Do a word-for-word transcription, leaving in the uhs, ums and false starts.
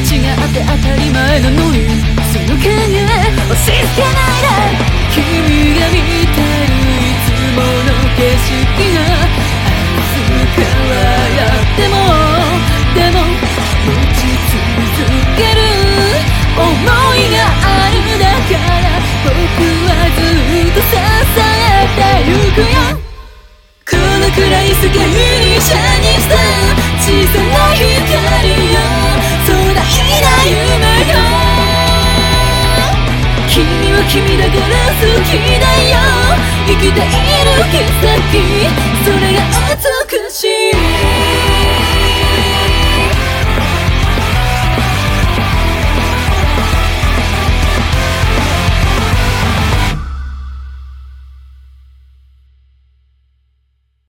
違って当たり前なのに、その考え押し付けないで。君が見たいつもの景色がいつかはやっても、でも持ち続ける想いがあるだから僕はずっと支えてゆくよ。このくらい世界にシャにした小さな光よ、壮大な夢よ。君は君だから好きだよ。生きている奇跡、それが美しい。